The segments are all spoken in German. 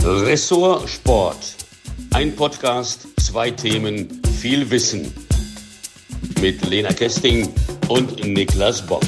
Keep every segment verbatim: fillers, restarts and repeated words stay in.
Ressort Sport. Ein Podcast, zwei Themen, viel Wissen. Mit Lena Kesting und Niklas Bock.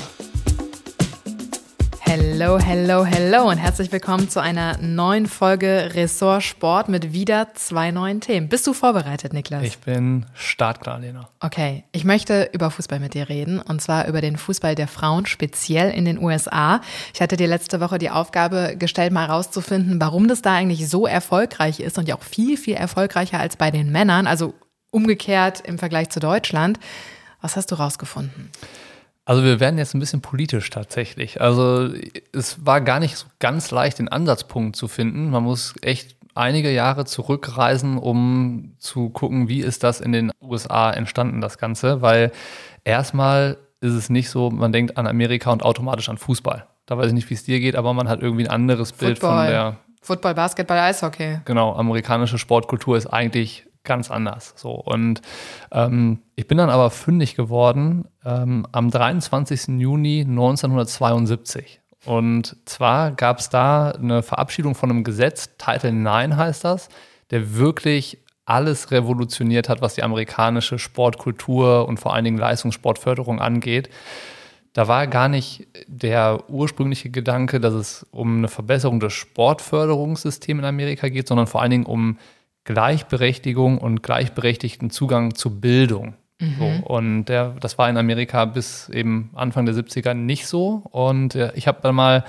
Hello, hello, hello und herzlich willkommen zu einer neuen Folge Ressort Sport mit wieder zwei neuen Themen. Bist du vorbereitet, Niklas? Ich bin startklar, Lena. Okay, ich möchte über Fußball mit dir reden und zwar über den Fußball der Frauen, speziell in den U S A. Ich hatte dir letzte Woche die Aufgabe gestellt, mal herauszufinden, warum das da eigentlich so erfolgreich ist und ja auch viel, viel erfolgreicher als bei den Männern, also umgekehrt im Vergleich zu Deutschland. Was hast du rausgefunden? Also wir werden jetzt ein bisschen politisch tatsächlich. Also es war gar nicht so ganz leicht, den Ansatzpunkt zu finden. Man muss echt einige Jahre zurückreisen, um zu gucken, wie ist das in den U S A entstanden, das Ganze. Weil erstmal ist es nicht so, man denkt an Amerika und automatisch an Fußball. Da weiß ich nicht, wie es dir geht, aber man hat irgendwie ein anderes Bild Football. von der... Football, Basketball, Eishockey. Genau, amerikanische Sportkultur ist eigentlich ganz anders. So. Und ähm, ich bin dann aber fündig geworden ähm, am dreiundzwanzigsten Juni neunzehnhundertzweiundsiebzig. Und zwar gab es da eine Verabschiedung von einem Gesetz, Title neun heißt das, der wirklich alles revolutioniert hat, was die amerikanische Sportkultur und vor allen Dingen Leistungssportförderung angeht. Da war gar nicht der ursprüngliche Gedanke, dass es um eine Verbesserung des Sportförderungssystems in Amerika geht, sondern vor allen Dingen um Gleichberechtigung und gleichberechtigten Zugang zu Bildung. Mhm. So, und der, das war in Amerika bis eben Anfang der siebziger nicht so. Und äh, ich habe dann mal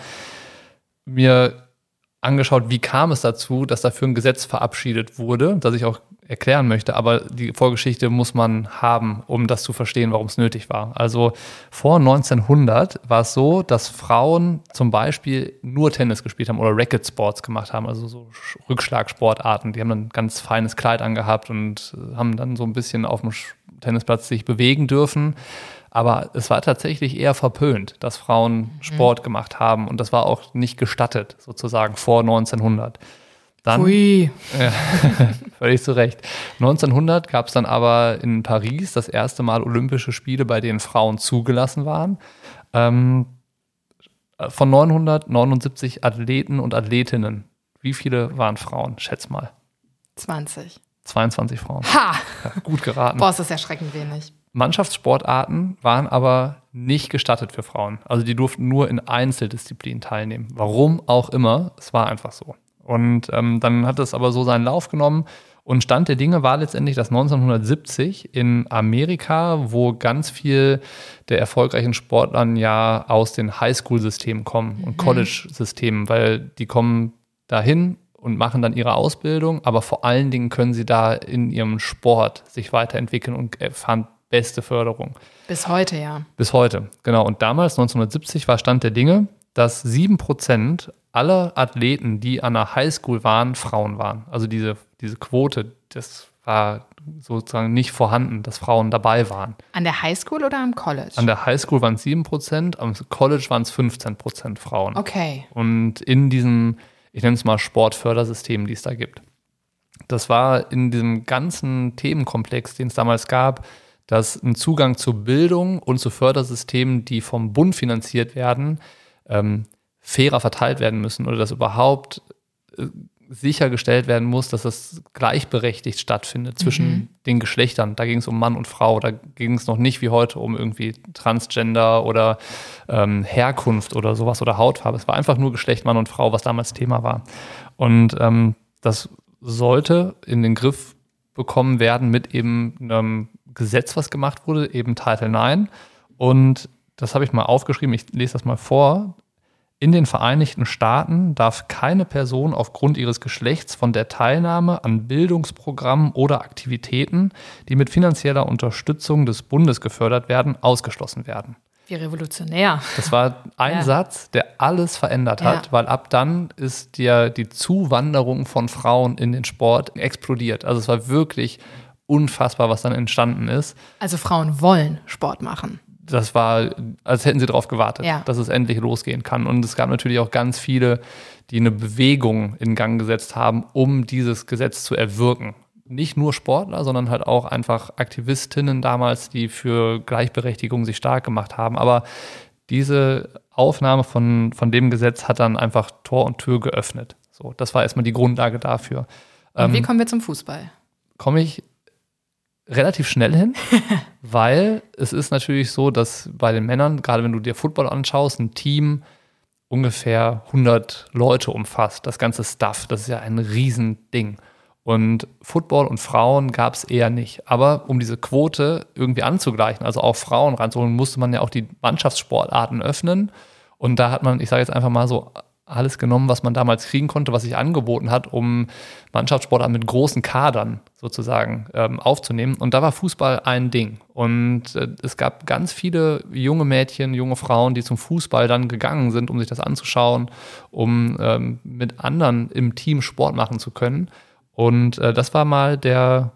mir angeschaut, wie kam es dazu, dass dafür ein Gesetz verabschiedet wurde, das ich auch erklären möchte. Aber die Vorgeschichte muss man haben, um das zu verstehen, warum es nötig war. Also vor neunzehnhundert war es so, dass Frauen zum Beispiel nur Tennis gespielt haben oder Racket Sports gemacht haben, also so Rückschlagsportarten. Die haben dann ein ganz feines Kleid angehabt und haben dann so ein bisschen auf dem Tennisplatz sich bewegen dürfen. Aber es war tatsächlich eher verpönt, dass Frauen Sport mhm. gemacht haben. Und das war auch nicht gestattet, sozusagen, vor neunzehnhundert. Dann, Ui. Ja, völlig zu Recht. neunzehnhundert gab es dann aber in Paris das erste Mal Olympische Spiele, bei denen Frauen zugelassen waren. Ähm, von neunhundertneunundsiebzig Athleten und Athletinnen, wie viele waren Frauen? Schätz mal. zwanzig. zweiundzwanzig Frauen. Ha! Ja, gut geraten. Boah, ist das erschreckend wenig. Mannschaftssportarten waren aber nicht gestattet für Frauen. Also die durften nur in Einzeldisziplinen teilnehmen. Warum auch immer, es war einfach so. Und ähm, dann hat es aber so seinen Lauf genommen. Und Stand der Dinge war letztendlich, dass neunzehnhundertsiebzig in Amerika, wo ganz viel der erfolgreichen Sportlern ja aus den Highschool-Systemen kommen und mhm. College-Systemen, weil die kommen dahin und machen dann ihre Ausbildung, aber vor allen Dingen können sie da in ihrem Sport sich weiterentwickeln und erfahren beste Förderung. Bis heute, ja. Bis heute, genau. Und damals, neunzehnhundertsiebzig, war Stand der Dinge, dass sieben Prozent aller Athleten, die an der Highschool waren, Frauen waren. Also diese, diese Quote, das war sozusagen nicht vorhanden, dass Frauen dabei waren. An der Highschool oder am College? An der Highschool waren es sieben Prozent, am College waren es fünfzehn Prozent Frauen. Okay. Und in diesem, ich nenne es mal Sportfördersystem, die es da gibt. Das war in diesem ganzen Themenkomplex, den es damals gab, dass ein Zugang zur Bildung und zu Fördersystemen, die vom Bund finanziert werden, ähm, fairer verteilt werden müssen oder dass überhaupt äh, sichergestellt werden muss, dass das gleichberechtigt stattfindet zwischen mhm. den Geschlechtern. Da ging es um Mann und Frau, da ging es noch nicht wie heute um irgendwie Transgender oder ähm, Herkunft oder sowas oder Hautfarbe. Es war einfach nur Geschlecht Mann und Frau, was damals Thema war. Und ähm, das sollte in den Griff bekommen werden mit eben einem Gesetz, was gemacht wurde, eben Title neun. Und das habe ich mal aufgeschrieben, ich lese das mal vor. In den Vereinigten Staaten darf keine Person aufgrund ihres Geschlechts von der Teilnahme an Bildungsprogrammen oder Aktivitäten, die mit finanzieller Unterstützung des Bundes gefördert werden, ausgeschlossen werden. Wie revolutionär. Das war ein ja. Satz, der alles verändert hat, ja. weil ab dann ist die, die Zuwanderung von Frauen in den Sport explodiert. Also es war wirklich unfassbar, was dann entstanden ist. Also Frauen wollen Sport machen. Das war, als hätten sie darauf gewartet, ja. dass es endlich losgehen kann. Und es gab natürlich auch ganz viele, die eine Bewegung in Gang gesetzt haben, um dieses Gesetz zu erwirken. Nicht nur Sportler, sondern halt auch einfach Aktivistinnen damals, die für Gleichberechtigung sich stark gemacht haben. Aber diese Aufnahme von, von dem Gesetz hat dann einfach Tor und Tür geöffnet. So, das war erstmal die Grundlage dafür. Und ähm, wie kommen wir zum Fußball? Komme ich relativ schnell hin, weil es ist natürlich so, dass bei den Männern, gerade wenn du dir Football anschaust, ein Team ungefähr hundert Leute umfasst, das ganze Stuff, das ist ja ein Riesending. Und Football und Frauen gab es eher nicht. Aber um diese Quote irgendwie anzugleichen, also auch Frauen ranzuholen, musste man ja auch die Mannschaftssportarten öffnen. Und da hat man, ich sage jetzt einfach mal so, alles genommen, was man damals kriegen konnte, was sich angeboten hat, um Mannschaftssportarten mit großen Kadern sozusagen ähm, aufzunehmen. Und da war Fußball ein Ding. Und äh, es gab ganz viele junge Mädchen, junge Frauen, die zum Fußball dann gegangen sind, um sich das anzuschauen, um ähm, mit anderen im Team Sport machen zu können. Und äh, das war mal der,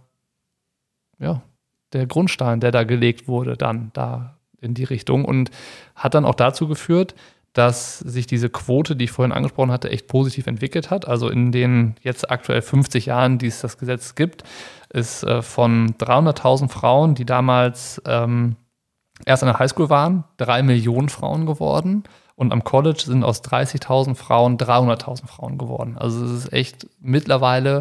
ja, der Grundstein, der da gelegt wurde, dann da in die Richtung und hat dann auch dazu geführt, dass sich diese Quote, die ich vorhin angesprochen hatte, echt positiv entwickelt hat. Also in den jetzt aktuell fünfzig Jahren, die es das Gesetz gibt, ist äh, von dreihunderttausend Frauen, die damals ähm, erst an der Highschool waren, drei Millionen Frauen geworden. Und am College sind aus dreißigtausend Frauen dreihunderttausend Frauen geworden. Also es ist echt mittlerweile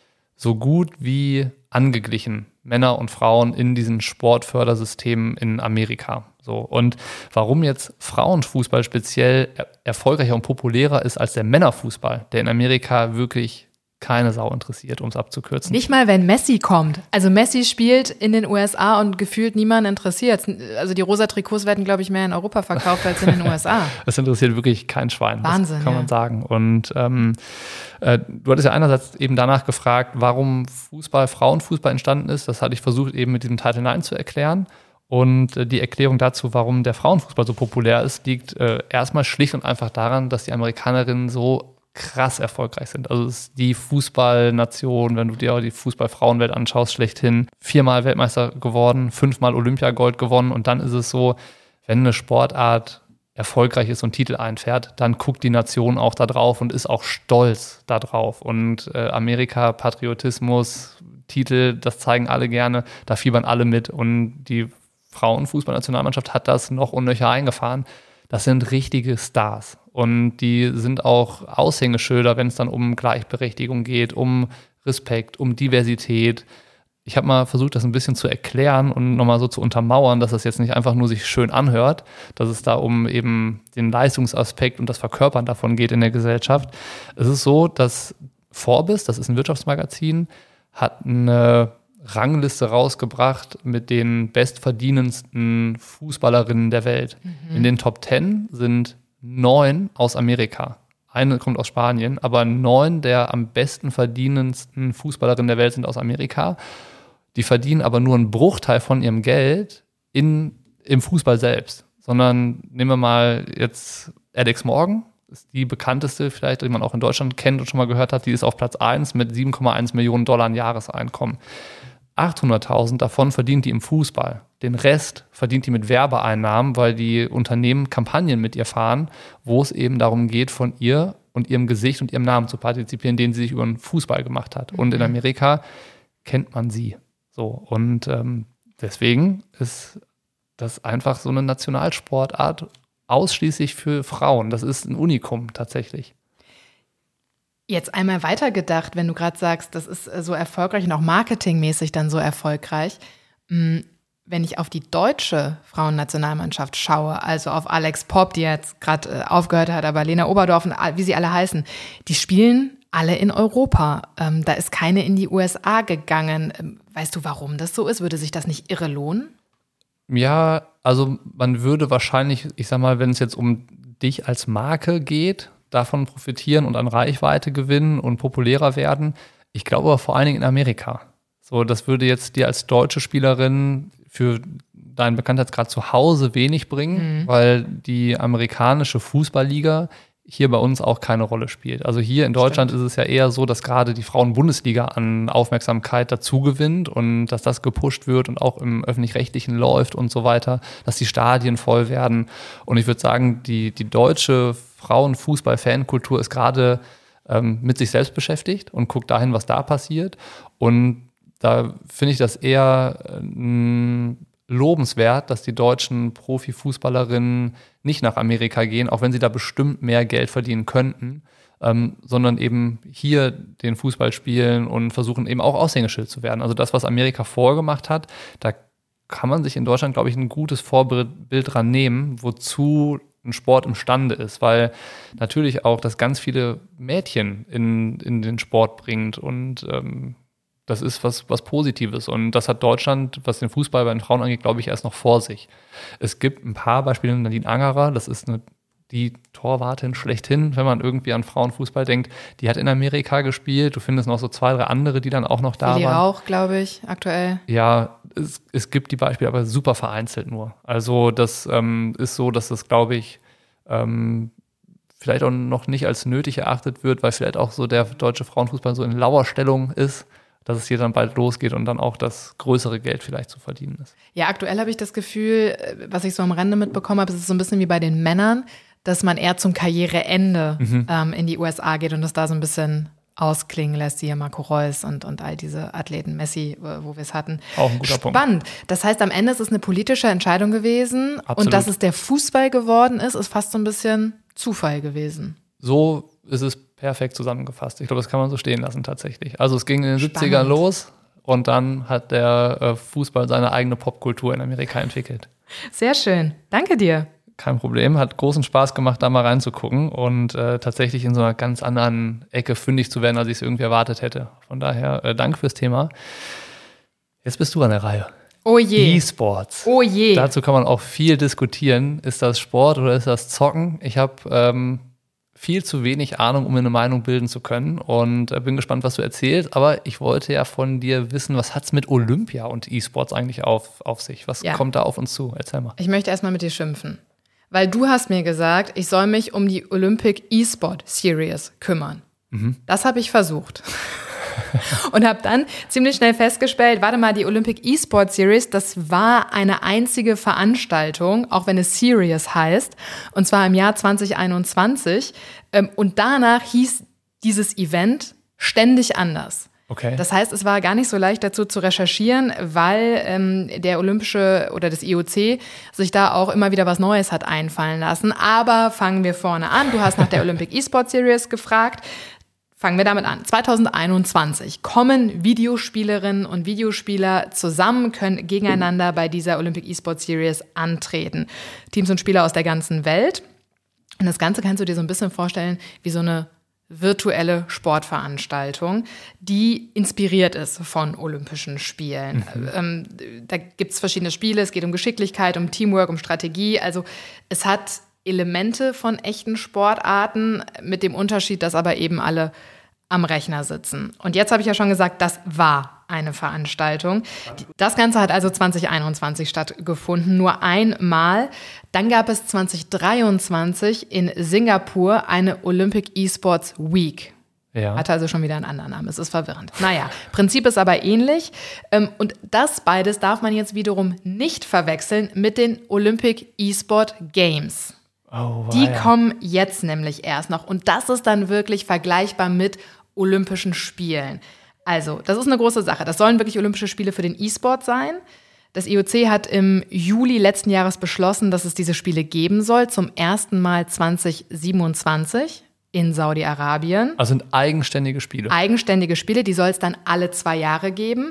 so gut wie angeglichen, Männer und Frauen in diesen Sportfördersystemen in Amerika. So. Und warum jetzt Frauenfußball speziell er- erfolgreicher und populärer ist als der Männerfußball, der in Amerika wirklich keine Sau interessiert, um es abzukürzen. Nicht mal, wenn Messi kommt. Also Messi spielt in den U S A und gefühlt niemand interessiert. Also die rosa Trikots werden, glaube ich, mehr in Europa verkauft als in den U S A. Das interessiert wirklich kein Schwein. Wahnsinn, das kann man ja. sagen. Und ähm, äh, du hattest ja einerseits eben danach gefragt, warum Fußball, Frauenfußball entstanden ist. Das hatte ich versucht eben mit diesem Title neun zu erklären. Und äh, die Erklärung dazu, warum der Frauenfußball so populär ist, liegt äh, erstmal schlicht und einfach daran, dass die Amerikanerinnen so krass erfolgreich sind. Also es ist die Fußballnation, wenn du dir die Fußball-Frauenwelt anschaust, schlechthin. Viermal Weltmeister geworden, fünfmal Olympiagold gewonnen und dann ist es so, wenn eine Sportart erfolgreich ist und Titel einfährt, dann guckt die Nation auch da drauf und ist auch stolz da drauf. Und äh, Amerika, Patriotismus, Titel, das zeigen alle gerne, da fiebern alle mit und die Frauenfußballnationalmannschaft hat das noch und nöcher eingefahren. Das sind richtige Stars und die sind auch Aushängeschilder, wenn es dann um Gleichberechtigung geht, um Respekt, um Diversität. Ich habe mal versucht, das ein bisschen zu erklären und nochmal so zu untermauern, dass das jetzt nicht einfach nur sich schön anhört, dass es da um eben den Leistungsaspekt und das Verkörpern davon geht in der Gesellschaft. Es ist so, dass Forbes, das ist ein Wirtschaftsmagazin, hat eine Rangliste rausgebracht mit den bestverdienendsten Fußballerinnen der Welt. Mhm. In den Top Ten sind neun aus Amerika. Eine kommt aus Spanien, aber neun der am besten verdienendsten Fußballerinnen der Welt sind aus Amerika. Die verdienen aber nur einen Bruchteil von ihrem Geld in, im Fußball selbst. Sondern nehmen wir mal jetzt Alex Morgan, ist die bekannteste vielleicht, die man auch in Deutschland kennt und schon mal gehört hat. Die ist auf Platz eins mit sieben Komma eins Millionen Dollar Jahreseinkommen. achthunderttausend davon verdient die im Fußball. Den Rest verdient die mit Werbeeinnahmen, weil die Unternehmen Kampagnen mit ihr fahren, wo es eben darum geht, von ihr und ihrem Gesicht und ihrem Namen zu partizipieren, den sie sich über den Fußball gemacht hat. Und in Amerika kennt man sie. So, und ähm, deswegen ist das einfach so eine Nationalsportart ausschließlich für Frauen. Das ist ein Unikum tatsächlich. Jetzt einmal weitergedacht, wenn du gerade sagst, das ist so erfolgreich und auch marketingmäßig dann so erfolgreich. Wenn ich auf die deutsche Frauennationalmannschaft schaue, also auf Alex Popp, die jetzt gerade aufgehört hat, aber Lena Oberdorf und wie sie alle heißen, die spielen alle in Europa. Da ist keine in die U S A gegangen. Weißt du, warum das so ist? Würde sich das nicht irre lohnen? Ja, also man würde wahrscheinlich, ich sag mal, wenn es jetzt um dich als Marke geht, davon profitieren und an Reichweite gewinnen und populärer werden. Ich glaube aber vor allen Dingen in Amerika. So, das würde jetzt dir als deutsche Spielerin für deinen Bekanntheitsgrad zu Hause wenig bringen, mhm. weil die amerikanische Fußballliga hier bei uns auch keine Rolle spielt. Also hier in Deutschland Stimmt. ist es ja eher so, dass gerade die Frauen-Bundesliga an Aufmerksamkeit dazu gewinnt und dass das gepusht wird und auch im Öffentlich-Rechtlichen läuft und so weiter, dass die Stadien voll werden. Und ich würde sagen, die, die deutsche Frauenfußball-Fankultur ist gerade ähm, mit sich selbst beschäftigt und guckt dahin, was da passiert. Und da finde ich das eher äh, lobenswert, dass die deutschen Profifußballerinnen nicht nach Amerika gehen, auch wenn sie da bestimmt mehr Geld verdienen könnten. ähm, sondern eben hier den Fußball spielen und versuchen eben auch Aushängeschild zu werden. Also das, was Amerika vorgemacht hat, da kann man sich in Deutschland, glaube ich, ein gutes Vorbild dran nehmen, wozu ein Sport imstande ist, weil natürlich auch das ganz viele Mädchen in, in den Sport bringt und ähm, das ist was, was Positives und das hat Deutschland, was den Fußball bei den Frauen angeht, glaube ich, erst noch vor sich. Es gibt ein paar Beispiele, Nadine Angerer, das ist eine, die Torwartin schlechthin, wenn man irgendwie an Frauenfußball denkt, die hat in Amerika gespielt, du findest noch so zwei, drei andere, die dann auch noch da Willi waren. Rauch, glaube ich, aktuell. Ja, es, es gibt die Beispiele, aber super vereinzelt nur. Also das ähm, ist so, dass das, glaube ich, ähm, vielleicht auch noch nicht als nötig erachtet wird, weil vielleicht auch so der deutsche Frauenfußball so in Lauerstellung ist, dass es hier dann bald losgeht und dann auch das größere Geld vielleicht zu verdienen ist. Ja, aktuell habe ich das Gefühl, was ich so am Rande mitbekommen habe, es ist so ein bisschen wie bei den Männern, dass man eher zum Karriereende mhm. ähm, in die U S A geht und es da so ein bisschen ausklingen lässt, hier Marco Reus und, und all diese Athleten, Messi, wo wir es hatten. Auch ein guter Punkt. Spannend. Das heißt, am Ende ist es eine politische Entscheidung gewesen. Absolut. Und dass es der Fußball geworden ist, ist fast so ein bisschen Zufall gewesen. So ist es perfekt zusammengefasst. Ich glaube, das kann man so stehen lassen tatsächlich. Also es ging in den Spannend. siebzigern los und dann hat der äh, Fußball seine eigene Popkultur in Amerika entwickelt. Sehr schön. Danke dir. Kein Problem, hat großen Spaß gemacht, da mal reinzugucken und äh, tatsächlich in so einer ganz anderen Ecke fündig zu werden, als ich es irgendwie erwartet hätte. Von daher, äh, danke fürs Thema. Jetzt bist du an der Reihe. Oh je. E-Sports. Oh je. Dazu kann man auch viel diskutieren. Ist das Sport oder ist das Zocken? Ich habe ähm, viel zu wenig Ahnung, um mir eine Meinung bilden zu können und äh, bin gespannt, was du erzählst. Aber ich wollte ja von dir wissen, was hat es mit Olympia und E-Sports eigentlich auf, auf sich? Was ja. kommt da auf uns zu? Erzähl mal. Ich möchte erstmal mit dir schimpfen. Weil du hast mir gesagt, ich soll mich um die Olympic E-Sport Series kümmern. Mhm. Das habe ich versucht. Und habe dann ziemlich schnell festgestellt, warte mal, die Olympic E-Sport Series, das war eine einzige Veranstaltung, auch wenn es Series heißt, und zwar im Jahr zwanzig einundzwanzig. Und danach hieß dieses Event ständig anders. Okay. Das heißt, es war gar nicht so leicht dazu zu recherchieren, weil ähm, der Olympische oder das I O C sich da auch immer wieder was Neues hat einfallen lassen. Aber fangen wir vorne an. Du hast nach der Olympic E-Sport Series gefragt. Fangen wir damit an. zwanzig einundzwanzig kommen Videospielerinnen und Videospieler zusammen, können gegeneinander bei dieser Olympic E-Sport Series antreten. Teams und Spieler aus der ganzen Welt. Und das Ganze kannst du dir so ein bisschen vorstellen wie so eine virtuelle Sportveranstaltung, die inspiriert ist von Olympischen Spielen. Mhm. Ähm, da gibt es verschiedene Spiele, es geht um Geschicklichkeit, um Teamwork, um Strategie. Also es hat Elemente von echten Sportarten, mit dem Unterschied, dass aber eben alle am Rechner sitzen. Und jetzt habe ich ja schon gesagt, das war eine Veranstaltung. Das Ganze hat also zwanzig einundzwanzig stattgefunden, nur einmal. Dann gab es zwanzig dreiundzwanzig in Singapur eine Olympic E-Sports Week. Ja. Hat also schon wieder einen anderen Namen. Es ist verwirrend. Naja, Prinzip ist aber ähnlich. Und das beides darf man jetzt wiederum nicht verwechseln mit den Olympic E-Sport Games. Oh, wow, Die ja. kommen jetzt nämlich erst noch. Und das ist dann wirklich vergleichbar mit Olympischen Spielen. Also, das ist eine große Sache. Das sollen wirklich Olympische Spiele für den E-Sport sein. Das I O C hat im Juli letzten Jahres beschlossen, dass es diese Spiele geben soll, zum ersten Mal zwanzig siebenundzwanzig in Saudi-Arabien. Also sind eigenständige Spiele. Eigenständige Spiele, die soll es dann alle zwei Jahre geben.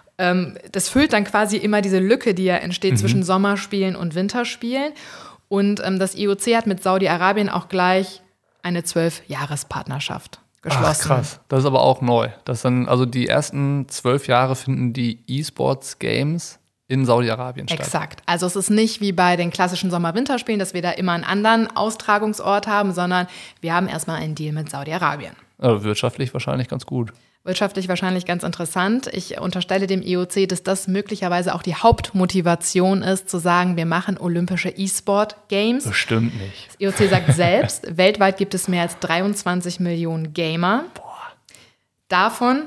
Das füllt dann quasi immer diese Lücke, die ja entsteht mhm. zwischen Sommerspielen und Winterspielen. Und ähm, das I O C hat mit Saudi-Arabien auch gleich eine zwölf-Jahres-Partnerschaft geschlossen. Ach, krass. Das ist aber auch neu. Das sind, also die ersten zwölf Jahre finden die E-Sports-Games in Saudi-Arabien statt. Exakt. Also es ist nicht wie bei den klassischen Sommer-Winterspielen, dass wir da immer einen anderen Austragungsort haben, sondern wir haben erstmal einen Deal mit Saudi-Arabien. Also wirtschaftlich wahrscheinlich ganz gut. Wirtschaftlich wahrscheinlich ganz interessant. Ich unterstelle dem I O C, dass das möglicherweise auch die Hauptmotivation ist, zu sagen, wir machen Olympische E-Sport-Games. Bestimmt nicht. Das I O C sagt selbst, weltweit gibt es mehr als dreiundzwanzig Millionen Gamer. Boah. Davon,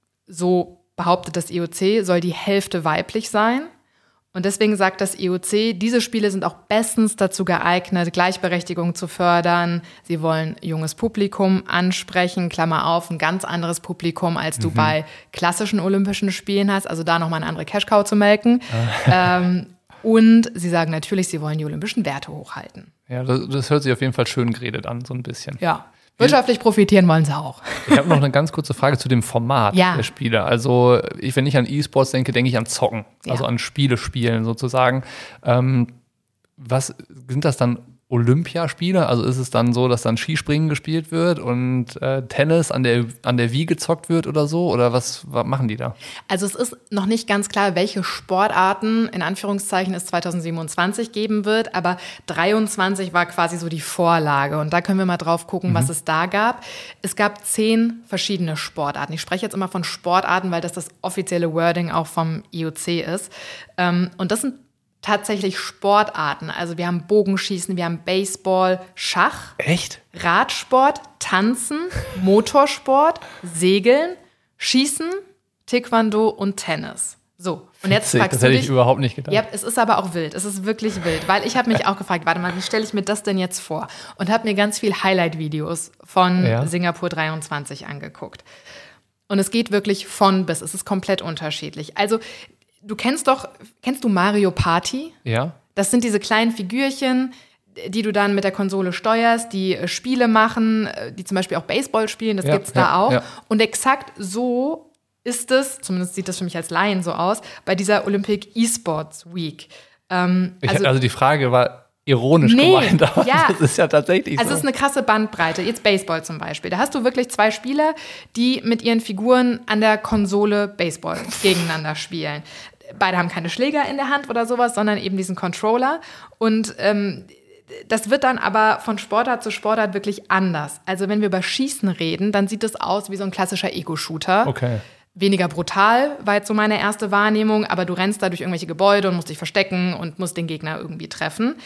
so behauptet das I O C, soll die Hälfte weiblich sein. Und deswegen sagt das I O C, diese Spiele sind auch bestens dazu geeignet, Gleichberechtigung zu fördern. Sie wollen junges Publikum ansprechen, Klammer auf, ein ganz anderes Publikum, als du mhm. bei klassischen Olympischen Spielen hast. Also da nochmal eine andere Cash-Cow zu melken. Ah. Ähm, und sie sagen natürlich, sie wollen die olympischen Werte hochhalten. Ja, das, das hört sich auf jeden Fall schön geredet an, so ein bisschen. Ja. Wirtschaftlich profitieren wollen sie auch. Ich habe noch eine ganz kurze Frage zu dem Format ja. der Spiele. Also ich, wenn ich an E-Sports denke, denke ich an Zocken, also ja. an Spiele spielen sozusagen. Ähm, was sind das dann Olympiaspiele? Also ist es dann so, dass dann Skispringen gespielt wird und äh, Tennis an der, an der Wii gezockt wird oder so? Oder was, was machen die da? Also es ist noch nicht ganz klar, welche Sportarten in Anführungszeichen es zwanzig siebenundzwanzig geben wird, aber dreiundzwanzig war quasi so die Vorlage und da können wir mal drauf gucken, mhm. was es da gab. Es gab zehn verschiedene Sportarten. Ich spreche jetzt immer von Sportarten, weil das das offizielle Wording auch vom I O C ist. Und das sind tatsächlich Sportarten. Also wir haben Bogenschießen, wir haben Baseball, Schach. Echt? Radsport, Tanzen, Motorsport, Segeln, Schießen, Taekwondo und Tennis. So, und jetzt Witzig, fragst das du hätte dich, ich überhaupt nicht gedacht. Ja, es ist aber auch wild. Es ist wirklich wild, weil ich habe mich auch gefragt, warte mal, wie stelle ich mir das denn jetzt vor? Und habe mir ganz viel Highlight-Videos von ja. Singapur dreiundzwanzig angeguckt. Und es geht wirklich von bis. Es ist komplett unterschiedlich. Also du kennst doch, kennst du Mario Party? Ja. Das sind diese kleinen Figürchen, die du dann mit der Konsole steuerst, die Spiele machen, die zum Beispiel auch Baseball spielen, das ja, gibt's ja, da auch. Ja. Und exakt so ist es, zumindest sieht das für mich als Laien so aus, bei dieser Olympic E-Sports Week. Ähm, ich, also, also die Frage war ironisch nee, gemeint, aber ja. das ist ja tatsächlich also so. es ist eine krasse Bandbreite. Jetzt Baseball zum Beispiel. Da hast du wirklich zwei Spieler, die mit ihren Figuren an der Konsole Baseball gegeneinander spielen. Beide haben keine Schläger in der Hand oder sowas, sondern eben diesen Controller. Und ähm, das wird dann aber von Sportart zu Sportart wirklich anders. Also wenn wir über Schießen reden, dann sieht es aus wie so ein klassischer Ego-Shooter. Okay. Weniger brutal, war jetzt so meine erste Wahrnehmung, aber du rennst da durch irgendwelche Gebäude und musst dich verstecken und musst den Gegner irgendwie treffen.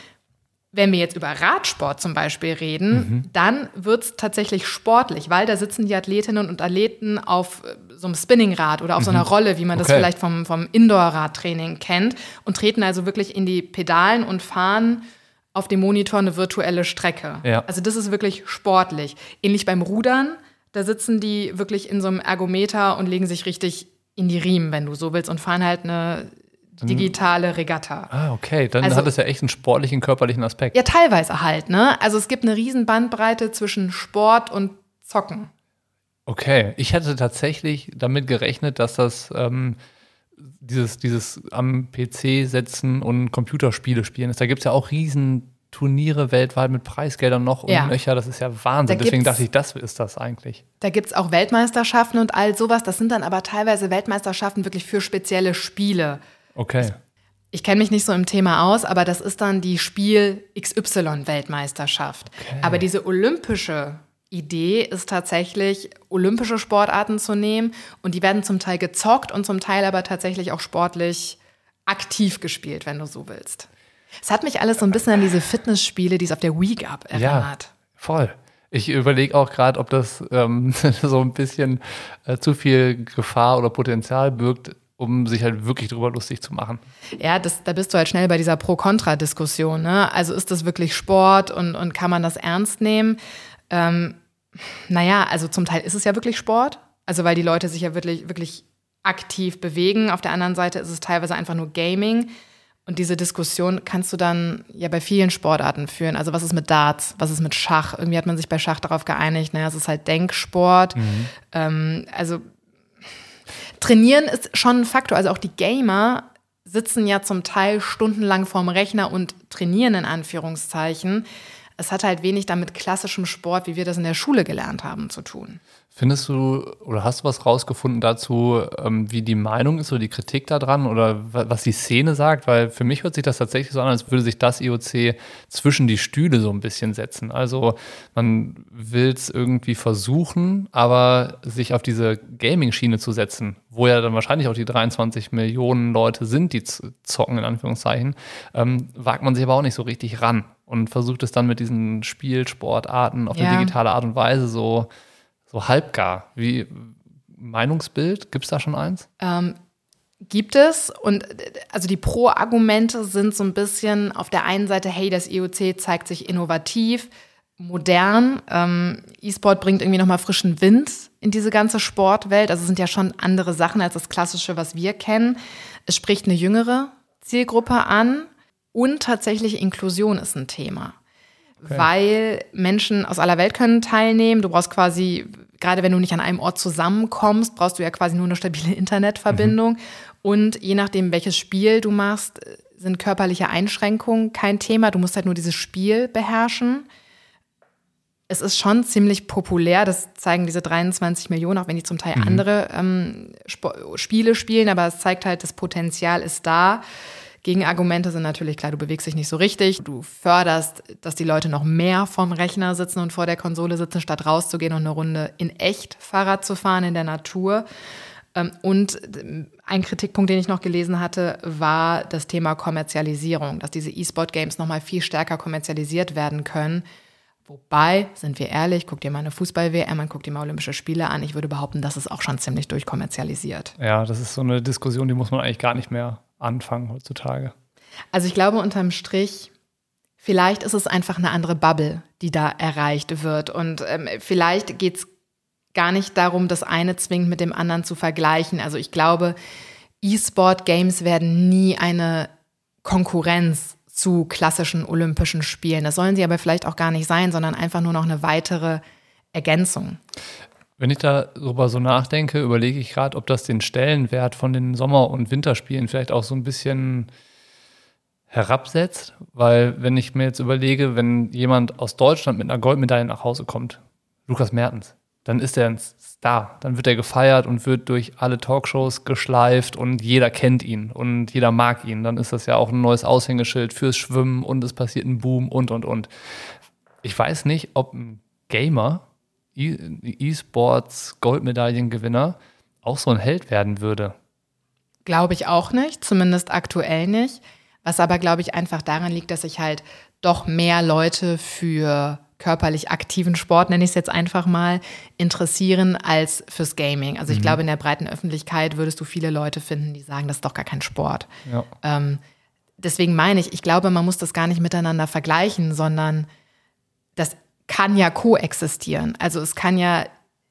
Wenn wir jetzt über Radsport zum Beispiel reden, mhm. dann wird es tatsächlich sportlich, weil da sitzen die Athletinnen und Athleten auf so einem Spinningrad oder auf mhm. so einer Rolle, wie man okay. das vielleicht vom, vom Indoor-Radtraining kennt und treten also wirklich in die Pedalen und fahren auf dem Monitor eine virtuelle Strecke. Ja. Also das ist wirklich sportlich. Ähnlich beim Rudern, da sitzen die wirklich in so einem Ergometer und legen sich richtig in die Riemen, wenn du so willst, und fahren halt eine digitale Regatta. Ah, okay. Dann also, hat es ja echt einen sportlichen, körperlichen Aspekt. Ja, teilweise halt, ne? Also es gibt eine riesen Bandbreite zwischen Sport und Zocken. Okay. Ich hätte tatsächlich damit gerechnet, dass das ähm, dieses, dieses am P C setzen und Computerspiele spielen ist. Da gibt es ja auch riesen Turniere weltweit mit Preisgeldern noch und ja. Nöcher. Das ist ja Wahnsinn. Da Deswegen dachte ich, das ist das eigentlich. Da gibt es auch Weltmeisterschaften und all sowas. Das sind dann aber teilweise Weltmeisterschaften wirklich für spezielle Spiele. Okay. Ich kenne mich nicht so im Thema aus, aber das ist dann die Spiel X Y-Weltmeisterschaft. Okay. Aber diese olympische Idee ist tatsächlich, olympische Sportarten zu nehmen. Und die werden zum Teil gezockt und zum Teil aber tatsächlich auch sportlich aktiv gespielt, wenn du so willst. Es hat mich alles so ein bisschen an diese Fitnessspiele, die es auf der Wii gab, erinnert. Ja, voll. Ich überlege auch gerade, ob das ähm, so ein bisschen äh, zu viel Gefahr oder Potenzial birgt, um sich halt wirklich drüber lustig zu machen. Ja, das, da bist du halt schnell bei dieser Pro-Kontra-Diskussion, ne? Also ist das wirklich Sport und, und kann man das ernst nehmen? Ähm, naja, also zum Teil ist es ja wirklich Sport, also weil die Leute sich ja wirklich, wirklich aktiv bewegen. Auf der anderen Seite ist es teilweise einfach nur Gaming. Und diese Diskussion kannst du dann ja bei vielen Sportarten führen. Also was ist mit Darts, was ist mit Schach? Irgendwie hat man sich bei Schach darauf geeinigt, naja, es ist halt Denksport. Mhm. Ähm, also Trainieren ist schon ein Faktor. Also auch die Gamer sitzen ja zum Teil stundenlang vorm Rechner und trainieren in Anführungszeichen. Es hat halt wenig damit klassischem Sport, wie wir das in der Schule gelernt haben, zu tun. Findest du oder hast du was rausgefunden dazu, ähm, wie die Meinung ist oder die Kritik daran oder was die Szene sagt? Weil für mich hört sich das tatsächlich so an, als würde sich das I O C zwischen die Stühle so ein bisschen setzen. Also man will es irgendwie versuchen, aber sich auf diese Gaming-Schiene zu setzen, wo ja dann wahrscheinlich auch die dreiundzwanzig Millionen Leute sind, die zocken, in Anführungszeichen, ähm, wagt man sich aber auch nicht so richtig ran und versucht es dann mit diesen Spielsportarten auf ja. eine digitale Art und Weise so So halbgar. Wie Meinungsbild? Gibt es da schon eins? Ähm, gibt es. Und also die Pro-Argumente sind so ein bisschen auf der einen Seite, hey, das I O C zeigt sich innovativ, modern. Ähm, E-Sport bringt irgendwie nochmal frischen Wind in diese ganze Sportwelt. Also es sind ja schon andere Sachen als das Klassische, was wir kennen. Es spricht eine jüngere Zielgruppe an und tatsächlich Inklusion ist ein Thema. okay. weil Menschen aus aller Welt können teilnehmen. Du brauchst quasi, gerade wenn du nicht an einem Ort zusammenkommst, brauchst du ja quasi nur eine stabile Internetverbindung. Mhm. Und je nachdem, welches Spiel du machst, sind körperliche Einschränkungen kein Thema. Du musst halt nur dieses Spiel beherrschen. Es ist schon ziemlich populär, das zeigen diese dreiundzwanzig Millionen, auch wenn die zum Teil mhm. andere ähm, Sp- Spiele spielen, aber es zeigt halt, das Potenzial ist da. Gegenargumente sind natürlich klar, du bewegst dich nicht so richtig, du förderst, dass die Leute noch mehr vorm Rechner sitzen und vor der Konsole sitzen, statt rauszugehen und eine Runde in echt Fahrrad zu fahren in der Natur. Und ein Kritikpunkt, den ich noch gelesen hatte, war das Thema Kommerzialisierung, dass diese E-Sport-Games nochmal viel stärker kommerzialisiert werden können. Wobei, sind wir ehrlich, guck dir mal eine Fußball-W M an, guck dir mal Olympische Spiele an. Ich würde behaupten, das ist auch schon ziemlich durchkommerzialisiert. Ja, das ist so eine Diskussion, die muss man eigentlich gar nicht mehr anfangen heutzutage. Also ich glaube unterm Strich, vielleicht ist es einfach eine andere Bubble, die da erreicht wird. Und ähm, vielleicht geht es gar nicht darum, das eine zwingend mit dem anderen zu vergleichen. Also ich glaube, E-Sport-Games werden nie eine Konkurrenz zu klassischen Olympischen Spielen. Das sollen sie aber vielleicht auch gar nicht sein, sondern einfach nur noch eine weitere Ergänzung. Wenn ich darüber so nachdenke, überlege ich gerade, ob das den Stellenwert von den Sommer- und Winterspielen vielleicht auch so ein bisschen herabsetzt. Weil wenn ich mir jetzt überlege, wenn jemand aus Deutschland mit einer Goldmedaille nach Hause kommt, Lukas Mertens, dann ist er ein Star. Dann wird er gefeiert und wird durch alle Talkshows geschleift und jeder kennt ihn und jeder mag ihn. Dann ist das ja auch ein neues Aushängeschild fürs Schwimmen und es passiert ein Boom und, und, und. Ich weiß nicht, ob ein Gamer, E-Sports Goldmedaillengewinner auch so ein Held werden würde. Glaube ich auch nicht, zumindest aktuell nicht. Was aber, glaube ich, einfach daran liegt, dass sich halt doch mehr Leute für körperlich aktiven Sport, nenne ich es jetzt einfach mal, interessieren als fürs Gaming. Also ich mhm. glaube, in der breiten Öffentlichkeit würdest du viele Leute finden, die sagen, das ist doch gar kein Sport. Ja. Ähm, deswegen meine ich, ich glaube, man muss das gar nicht miteinander vergleichen, sondern das kann ja koexistieren. Also es kann ja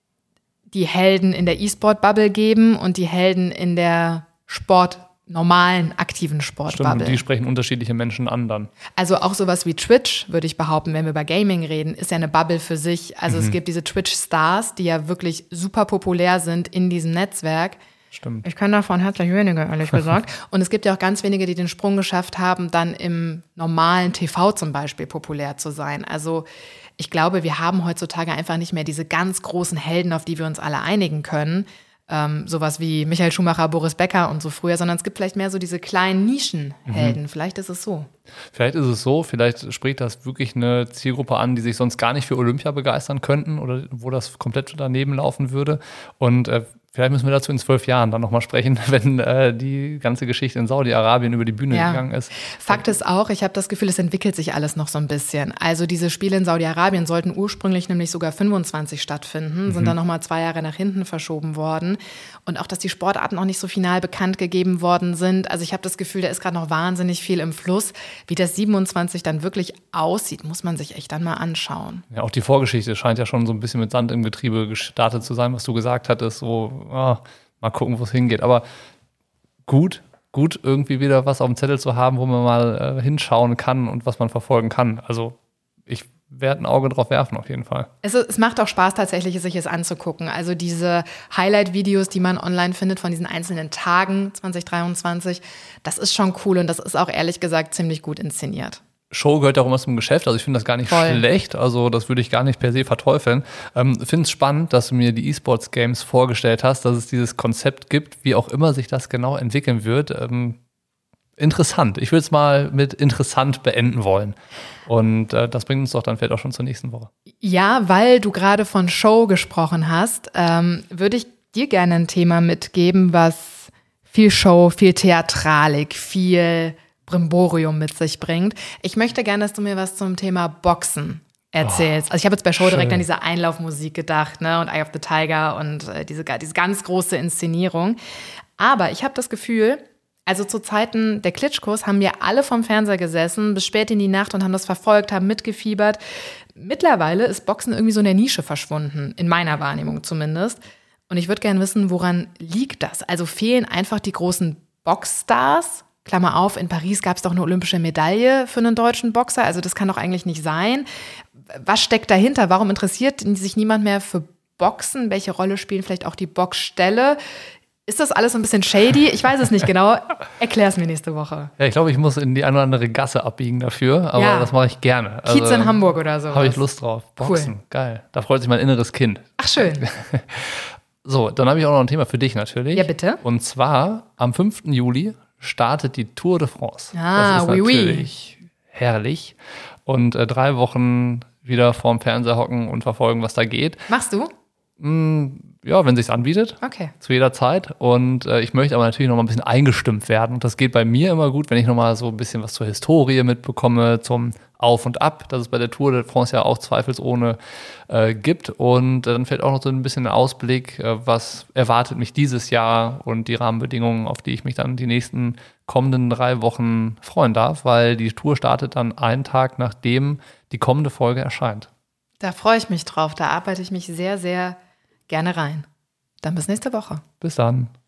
die Helden in der E-Sport-Bubble geben und die Helden in der Sport normalen, aktiven Sportbubble. Stimmt, und die sprechen unterschiedliche Menschen an dann. Also auch sowas wie Twitch, würde ich behaupten, wenn wir über Gaming reden, ist ja eine Bubble für sich. Also mhm. es gibt diese Twitch-Stars, die ja wirklich super populär sind in diesem Netzwerk. Stimmt. Ich kann davon herzlich wenige, ehrlich gesagt. Und es gibt ja auch ganz wenige, die den Sprung geschafft haben, dann im normalen T V zum Beispiel populär zu sein. Also ich glaube, wir haben heutzutage einfach nicht mehr diese ganz großen Helden, auf die wir uns alle einigen können. Ähm, sowas wie Michael Schumacher, Boris Becker und so früher, sondern es gibt vielleicht mehr so diese kleinen Nischenhelden. Mhm. Vielleicht ist es so. Vielleicht ist es so, vielleicht spricht das wirklich eine Zielgruppe an, die sich sonst gar nicht für Olympia begeistern könnten oder wo das komplett daneben laufen würde. Und äh, vielleicht müssen wir dazu in zwölf Jahren dann nochmal sprechen, wenn äh, die ganze Geschichte in Saudi-Arabien über die Bühne ja. gegangen ist. Fakt ist auch, ich habe das Gefühl, es entwickelt sich alles noch so ein bisschen. Also diese Spiele in Saudi-Arabien sollten ursprünglich nämlich sogar fünfundzwanzig stattfinden, mhm. sind dann nochmal zwei Jahre nach hinten verschoben worden. Und auch, dass die Sportarten noch nicht so final bekannt gegeben worden sind. Also ich habe das Gefühl, da ist gerade noch wahnsinnig viel im Fluss. Wie das siebenundzwanzig dann wirklich aussieht, muss man sich echt dann mal anschauen. Ja, auch die Vorgeschichte scheint ja schon so ein bisschen mit Sand im Getriebe gestartet zu sein, was du gesagt hattest, so oh, mal gucken, wo es hingeht. Aber gut, gut irgendwie wieder was auf dem Zettel zu haben, wo man mal äh, hinschauen kann und was man verfolgen kann. Also ich werde ein Auge drauf werfen auf jeden Fall. Es, es macht auch Spaß tatsächlich, sich es anzugucken. Also diese Highlight-Videos, die man online findet von diesen einzelnen Tagen zwanzig dreiundzwanzig, das ist schon cool und das ist auch ehrlich gesagt ziemlich gut inszeniert. Show gehört ja auch immer zum Geschäft, also ich finde das gar nicht Voll. schlecht, also das würde ich gar nicht per se verteufeln. Ähm, finde es spannend, dass du mir die E-Sports-Games vorgestellt hast, dass es dieses Konzept gibt, wie auch immer sich das genau entwickeln wird. Ähm, interessant. Ich würde es mal mit interessant beenden wollen. Und äh, das bringt uns doch dann vielleicht auch schon zur nächsten Woche. Ja, weil du gerade von Show gesprochen hast, ähm, würde ich dir gerne ein Thema mitgeben, was viel Show, viel Theatralik, viel Brimborium mit sich bringt. Ich möchte gerne, dass du mir was zum Thema Boxen erzählst. Oh, also ich habe jetzt bei Show schön. direkt an diese Einlaufmusik gedacht, ne, und Eye of the Tiger und äh, diese, diese ganz große Inszenierung. Aber ich habe das Gefühl, also zu Zeiten der Klitschkos haben wir alle vom Fernseher gesessen, bis spät in die Nacht und haben das verfolgt, haben mitgefiebert. Mittlerweile ist Boxen irgendwie so in der Nische verschwunden, in meiner Wahrnehmung zumindest. Und ich würde gerne wissen, woran liegt das? Also fehlen einfach die großen Boxstars? Klammer auf, in Paris gab es doch eine olympische Medaille für einen deutschen Boxer, also das kann doch eigentlich nicht sein. Was steckt dahinter? Warum interessiert sich niemand mehr für Boxen? Welche Rolle spielen vielleicht auch die Boxställe? Ist das alles so ein bisschen shady? Ich weiß es nicht genau. Erklär es mir nächste Woche. Ja, ich glaube, ich muss in die eine oder andere Gasse abbiegen dafür, aber ja. das mache ich gerne. Kiez also, in Hamburg oder so. Habe ich Lust drauf. Boxen, cool. Geil. Da freut sich mein inneres Kind. Ach, schön. So, dann habe ich auch noch ein Thema für dich natürlich. Ja, bitte. Und zwar am fünften Juli startet die Tour de France. Ah, das ist oui, natürlich oui. herrlich. Und äh, drei Wochen wieder vorm Fernseher hocken und verfolgen, was da geht. Machst du? Mm, ja, wenn sich's anbietet. Okay. Zu jeder Zeit. Und äh, ich möchte aber natürlich noch mal ein bisschen eingestimmt werden. Und das geht bei mir immer gut, wenn ich noch mal so ein bisschen was zur Historie mitbekomme, zum Auf und Ab, das es bei der Tour de France ja auch zweifelsohne äh, gibt. Und äh, dann fällt auch noch so ein bisschen ein Ausblick, äh, was erwartet mich dieses Jahr und die Rahmenbedingungen, auf die ich mich dann die nächsten kommenden drei Wochen freuen darf, weil die Tour startet dann einen Tag, nachdem die kommende Folge erscheint. Da freue ich mich drauf. Da arbeite ich mich sehr, sehr gerne rein. Dann bis nächste Woche. Bis dann.